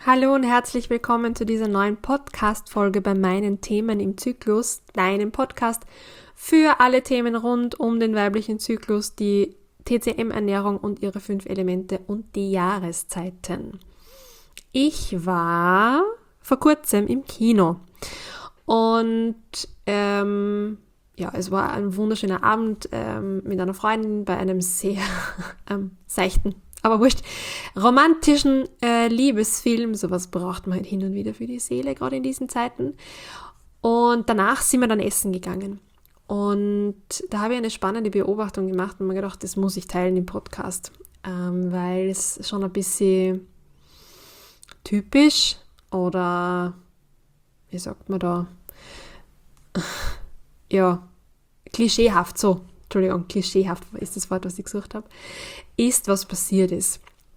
Hallo und herzlich willkommen zu dieser neuen Podcast-Folge bei meinen Themen im Zyklus, deinem Podcast für alle Themen rund um den weiblichen Zyklus, die TCM-Ernährung und ihre 5 Elemente und die Jahreszeiten. Ich war vor kurzem im Kino und es war ein wunderschöner Abend mit einer Freundin bei einem sehr seichten, aber wurscht, romantischen Liebesfilm. Sowas braucht man halt hin und wieder für die Seele, gerade in diesen Zeiten. Und danach sind wir dann essen gegangen. Und da habe ich eine spannende Beobachtung gemacht und mir gedacht, das muss ich teilen im Podcast, weil es schon ein bisschen typisch oder, wie sagt man da, ja, klischeehaft, klischeehaft ist das Wort, was ich gesucht habe, ist, was passiert ist.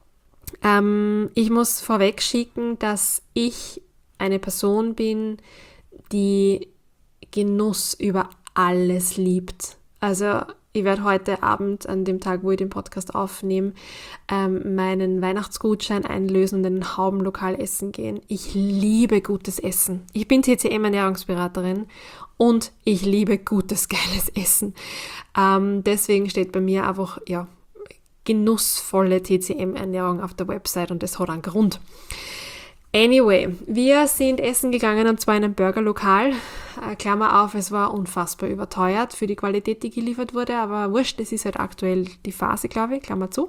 Ich muss vorweg schicken, dass ich eine Person bin, die Genuss über alles liebt. Also ich werde heute Abend, an dem Tag, wo ich den Podcast aufnehme, meinen Weihnachtsgutschein einlösen und in ein Haubenlokal essen gehen. Ich liebe gutes Essen. Ich bin TCM-Ernährungsberaterin und ich liebe gutes, geiles Essen. Deswegen steht bei mir einfach, genussvolle TCM-Ernährung auf der Website und das hat einen Grund. Anyway, wir sind essen gegangen und zwar in einem Burgerlokal. Klammer auf, es war unfassbar überteuert für die Qualität, die geliefert wurde, aber wurscht, das ist halt aktuell die Phase, glaube ich, Klammer zu.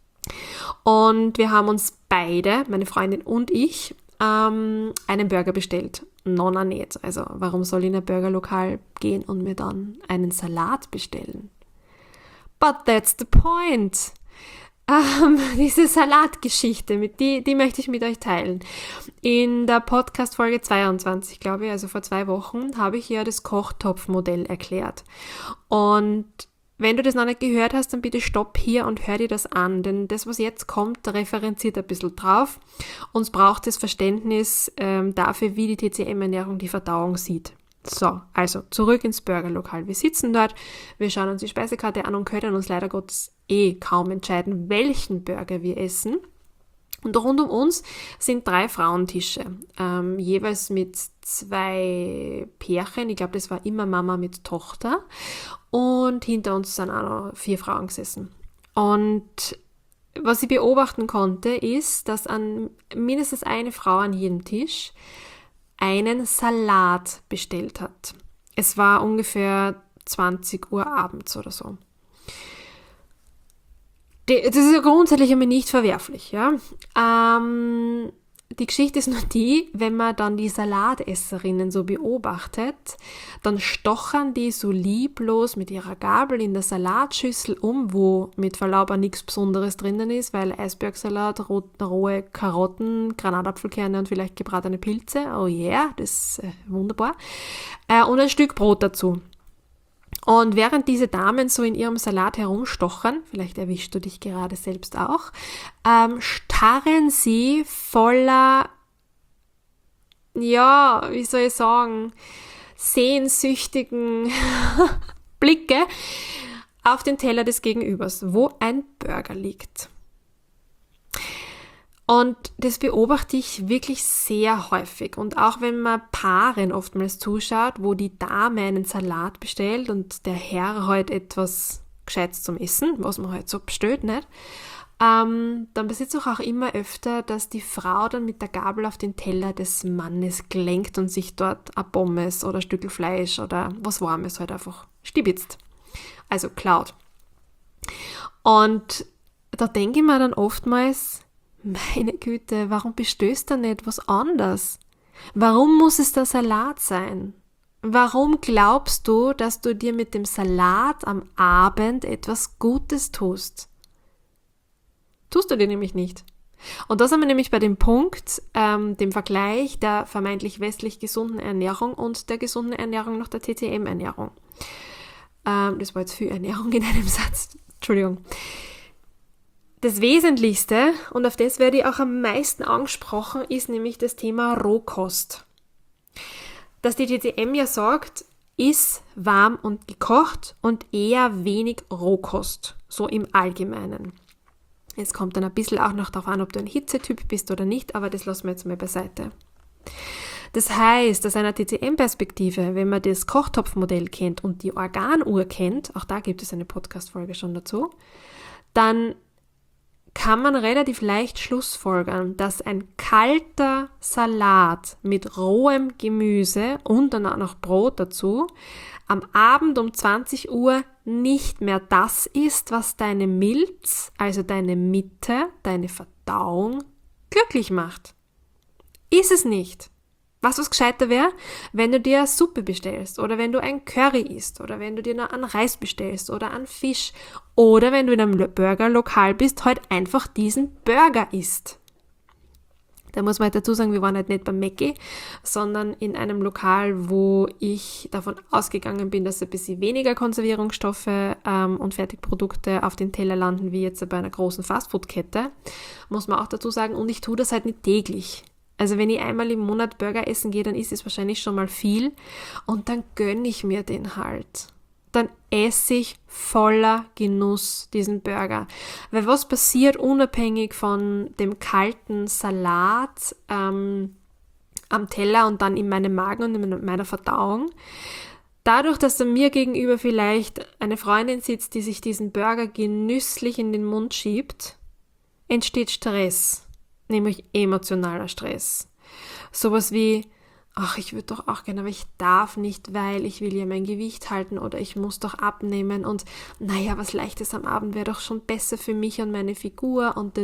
Und wir haben uns beide, meine Freundin und ich, einen Burger bestellt. Nonna nicht. Also warum soll ich in ein Burgerlokal gehen und mir dann einen Salat bestellen? But that's the point. Diese Salatgeschichte, die möchte ich mit euch teilen. In der Podcast-Folge 22, glaube ich, also vor 2 Wochen, habe ich ja das Kochtopfmodell erklärt. Und wenn du das noch nicht gehört hast, dann bitte stopp hier und hör dir das an, denn das, was jetzt kommt, referenziert ein bisschen drauf. Uns braucht das Verständnis dafür, wie die TCM-Ernährung die Verdauung sieht. So, also zurück ins Burgerlokal. Wir sitzen dort, wir schauen uns die Speisekarte an und können uns leider Gottes kaum entscheiden, welchen Burger wir essen. Und rund um uns sind 3 Frauentische, jeweils mit 2 Pärchen. Ich glaube, das war immer Mama mit Tochter. Und hinter uns sind auch noch 4 Frauen gesessen. Und was ich beobachten konnte, ist, dass an mindestens eine Frau an jedem Tisch einen Salat bestellt hat. Es war ungefähr 20 Uhr abends oder so. Das ist ja grundsätzlich einmal nicht verwerflich, ja. Die Geschichte ist nur die, wenn man dann die Salatesserinnen so beobachtet, dann stochern die so lieblos mit ihrer Gabel in der Salatschüssel wo mit Verlaub nichts Besonderes drinnen ist, weil Eisbergsalat, rohe Karotten, Granatapfelkerne und vielleicht gebratene Pilze, oh yeah, das ist wunderbar, und ein Stück Brot dazu. Und während diese Damen so in ihrem Salat herumstochern, vielleicht erwischst du dich gerade selbst auch, starren sie voller, wie soll ich sagen, sehnsüchtigen Blicke auf den Teller des Gegenübers, wo ein Burger liegt. Und das beobachte ich wirklich sehr häufig. Und auch wenn man Paaren oftmals zuschaut, wo die Dame einen Salat bestellt und der Herr halt etwas Gescheites zum Essen, was man halt so bestellt, nicht? Dann passiert es auch immer öfter, dass die Frau dann mit der Gabel auf den Teller des Mannes gelenkt und sich dort ein Pommes oder ein Stückel Fleisch oder was Warmes halt einfach stibitzt. Also klaut. Und da denke ich mir dann oftmals, meine Güte, warum bestellst du nicht was anderes? Warum muss es der Salat sein? Warum glaubst du, dass du dir mit dem Salat am Abend etwas Gutes tust? Tust du dir nämlich nicht. Und da sind wir nämlich bei dem Punkt, dem Vergleich der vermeintlich westlich gesunden Ernährung und der gesunden Ernährung nach der TCM-Ernährung. Das war jetzt viel Ernährung in einem Satz. Entschuldigung. Das Wesentlichste, und auf das werde ich auch am meisten angesprochen, ist nämlich das Thema Rohkost. Dass die TCM ja sagt, iss warm und gekocht und eher wenig Rohkost, so im Allgemeinen. Es kommt dann ein bisschen auch noch darauf an, ob du ein Hitzetyp bist oder nicht, aber das lassen wir jetzt mal beiseite. Das heißt, aus einer TCM-Perspektive, wenn man das Kochtopfmodell kennt und die Organuhr kennt, auch da gibt es eine Podcast-Folge schon dazu, dann kann man relativ leicht schlussfolgern, dass ein kalter Salat mit rohem Gemüse und dann auch noch Brot dazu am Abend um 20 Uhr nicht mehr das ist, was deine Milz, also deine Mitte, deine Verdauung glücklich macht. Ist es nicht. Was gescheiter wäre, wenn du dir Suppe bestellst oder wenn du ein Curry isst oder wenn du dir noch einen Reis bestellst oder einen Fisch oder wenn du in einem Burgerlokal bist, halt einfach diesen Burger isst. Da muss man halt dazu sagen, wir waren halt nicht beim Mäcki, sondern in einem Lokal, wo ich davon ausgegangen bin, dass ein bisschen weniger Konservierungsstoffe und Fertigprodukte auf den Teller landen, wie jetzt bei einer großen Fastfood-Kette, muss man auch dazu sagen, und ich tue das halt nicht täglich. Also wenn ich einmal im Monat Burger essen gehe, dann ist es wahrscheinlich schon mal viel und dann gönne ich mir den halt. Dann esse ich voller Genuss diesen Burger. Weil was passiert unabhängig von dem kalten Salat am Teller und dann in meinem Magen und in meiner Verdauung? Dadurch, dass da mir gegenüber vielleicht eine Freundin sitzt, die sich diesen Burger genüsslich in den Mund schiebt, entsteht Stress. Nämlich emotionaler Stress. Sowas wie, ach, ich würde doch auch gerne, aber ich darf nicht, weil ich will ja mein Gewicht halten oder ich muss doch abnehmen und naja, was Leichtes am Abend wäre doch schon besser für mich und meine Figur und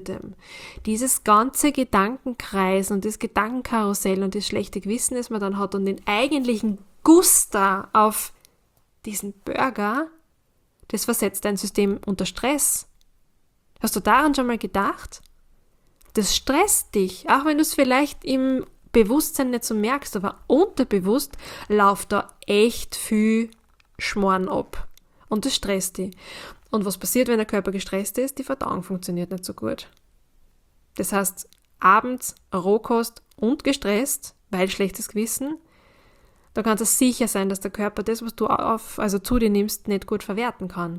dieses ganze Gedankenkreis und das Gedankenkarussell und das schlechte Gewissen, das man dann hat und den eigentlichen Guster auf diesen Burger, das versetzt dein System unter Stress. Hast du daran schon mal gedacht? Das stresst dich, auch wenn du es vielleicht im Bewusstsein nicht so merkst, aber unterbewusst läuft da echt viel Schmarrn ab. Und das stresst dich. Und was passiert, wenn der Körper gestresst ist? Die Verdauung funktioniert nicht so gut. Das heißt, abends Rohkost und gestresst, weil schlechtes Gewissen, da kannst du sicher sein, dass der Körper das, was du zu dir nimmst, nicht gut verwerten kann.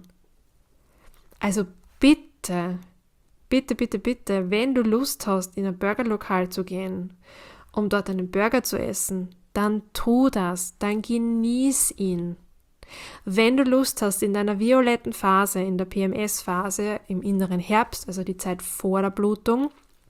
Also bitte, wenn du Lust hast, in ein Burgerlokal zu gehen, um dort einen Burger zu essen, dann tu das, dann genieß ihn. Wenn du Lust hast, in deiner violetten Phase, in der PMS-Phase, im inneren Herbst, also die Zeit vor der Blutung,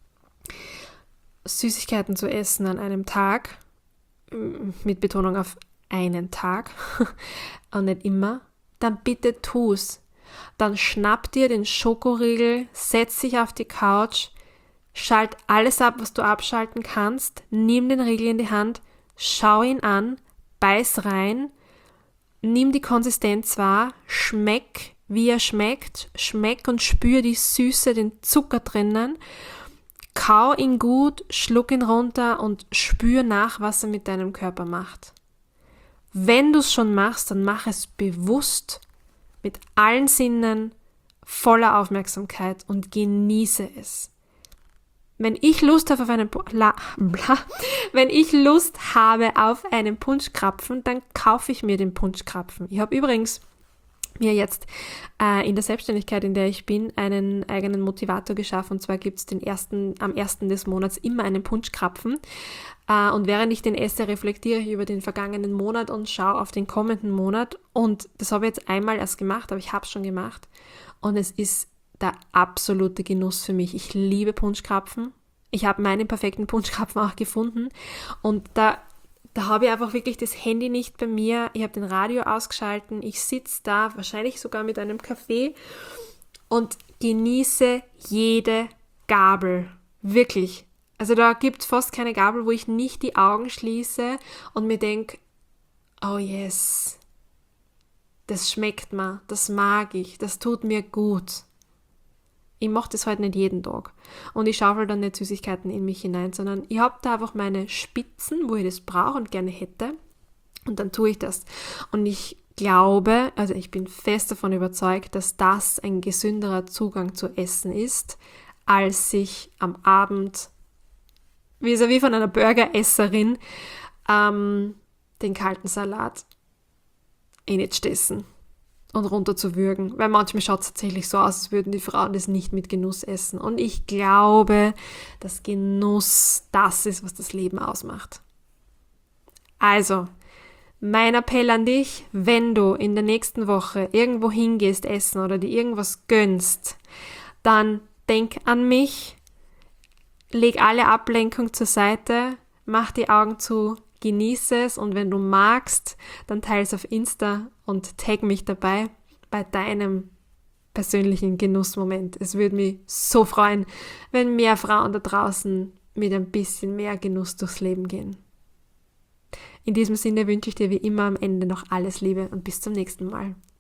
Süßigkeiten zu essen an einem Tag, mit Betonung auf einen Tag und nicht immer, dann bitte tu's. Dann schnapp dir den Schokoriegel, setz dich auf die Couch, schalt alles ab, was du abschalten kannst, nimm den Riegel in die Hand, schau ihn an, beiß rein, nimm die Konsistenz wahr, schmeck, wie er schmeckt, schmeck und spür die Süße, den Zucker drinnen, kau ihn gut, schluck ihn runter und spür nach, was er mit deinem Körper macht. Wenn du es schon machst, dann mach es bewusst, mit allen Sinnen, voller Aufmerksamkeit und genieße es. Wenn ich Lust habe auf einen Punschkrapfen, dann kaufe ich mir den Punschkrapfen. Ich habe übrigens mir jetzt in der Selbstständigkeit, in der ich bin, einen eigenen Motivator geschaffen. Und zwar gibt es am 1. des Monats immer einen Punschkrapfen. Und während ich den esse, reflektiere ich über den vergangenen Monat und schaue auf den kommenden Monat. Und das habe ich jetzt einmal erst gemacht, aber ich habe es schon gemacht. Und es ist der absolute Genuss für mich. Ich liebe Punschkrapfen. Ich habe meinen perfekten Punschkrapfen auch gefunden. Und da habe ich einfach wirklich das Handy nicht bei mir. Ich habe den Radio ausgeschalten. Ich sitze da, wahrscheinlich sogar mit einem Kaffee und genieße jede Gabel. Wirklich. Also da gibt es fast keine Gabel, wo ich nicht die Augen schließe und mir denke, oh yes, das schmeckt mir, das mag ich, das tut mir gut. Ich mache das halt nicht jeden Tag. Und ich schaufel dann nicht Süßigkeiten in mich hinein, sondern ich habe da einfach meine Spitzen, wo ich das brauche und gerne hätte. Und dann tue ich das. Und ich glaube, also ich bin fest davon überzeugt, dass das ein gesünderer Zugang zu Essen ist, als sich am Abend vis-à-vis von einer Burgeresserin den kalten Salat nicht zu essen. und runterzuwürgen, weil manchmal schaut es tatsächlich so aus, als würden die Frauen das nicht mit Genuss essen. Und ich glaube, dass Genuss das ist, was das Leben ausmacht. Also, mein Appell an dich, wenn du in der nächsten Woche irgendwo hingehst essen oder dir irgendwas gönnst, dann denk an mich, leg alle Ablenkung zur Seite, mach die Augen zu, genieße es und wenn du magst, dann teile es auf Insta und tag mich dabei bei deinem persönlichen Genussmoment. Es würde mich so freuen, wenn mehr Frauen da draußen mit ein bisschen mehr Genuss durchs Leben gehen. In diesem Sinne wünsche ich dir wie immer am Ende noch alles Liebe und bis zum nächsten Mal.